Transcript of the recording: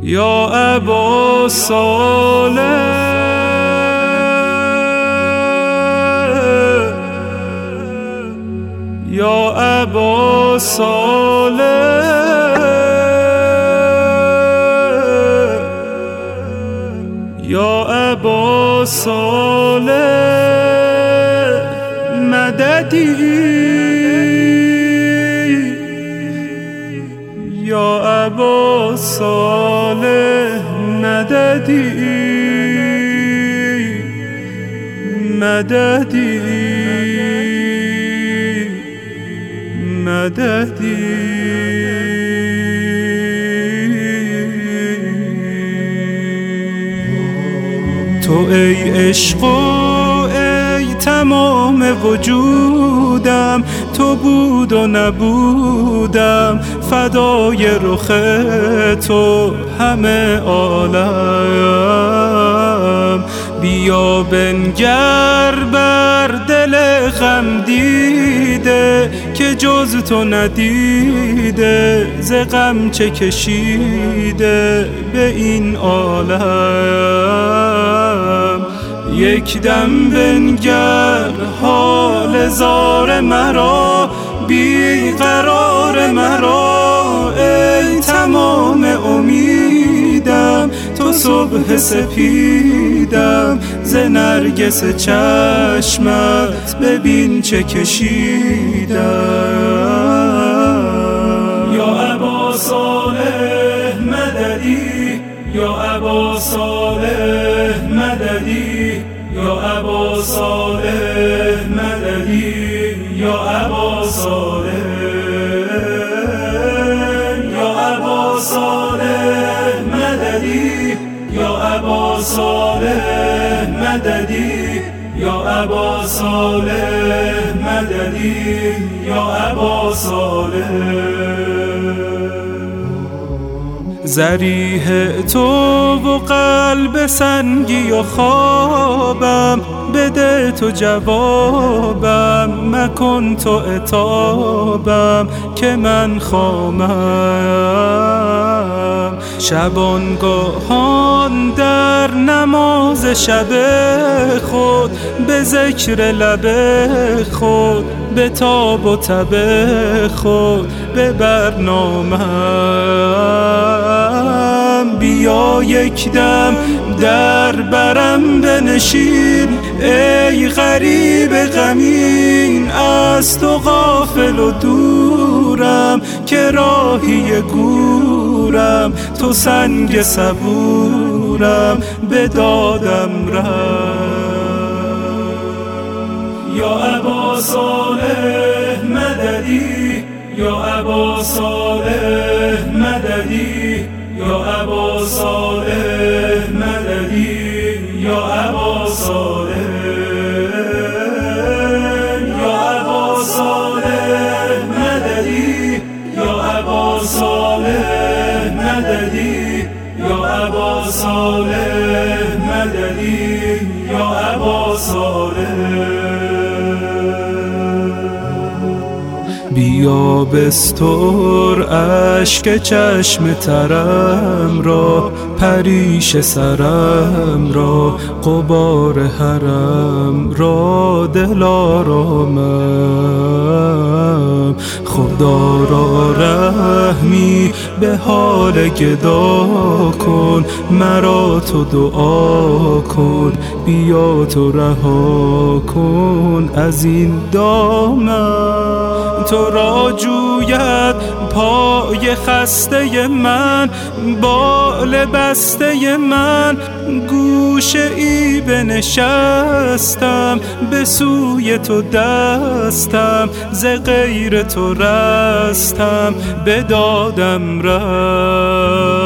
یا ابا صالح یا ابا صالح یا ابا صالح مددی یا ابا صالح مددی مددی مددی تو ای عشق و ای تمام وجودم، تو بود و نبودم فدای رخ تو همه عالم. بیا بنگر بر دل غم دیده که جز تو ندیده، ز غم چه کشیده به این عالم. یک دم بنگر حال زار مرا، بی قرار مرا، ای تمام امیدم، تو صبح سپیدم، ز نرگس چشمت ببین چه کشیدم. یا ابا صالح مددی یا ابا صالح مددی یا ابا صالح مددی یا ابا صالح یا ابا صالح مددی یا ابا صالح مددی یا ابا صالح مددی یا ابا صالح. ضریح تو و قلب سنگی و خوابم، بده تو جوابم، مکن تو عتابم که من خامم. شبانگاهان در نماز شب خود، به ذکر لب خود، به تاب و تب خود، به برنامم. بیا یک دم در برم بنشین، ای غریب غمین، از تو غافل و دورم، که راهی گورم، تو سنگ صبورم، به دادم رم. یا ابا صالح مددی یا ابا صالح مددی یا ابا صالح مددی یا ابا صالح یا ابا صالح مددی یا ابا صالح مددی یا ابا صالح مددی یا ابا صالح. بیا بستر اشک چشم ترم را، پریش سرم را، غبار حرم را، دلارامم. خدا را رحمی به حال گدا کن، مرا تو دعا کن، بیا تو رها کن از این دامن. تو را جوید پای خسته من، بال بسته من، گوشه ای بنشستم، به سوی تو دستم، ز غیر تو رستم، به دادم رست.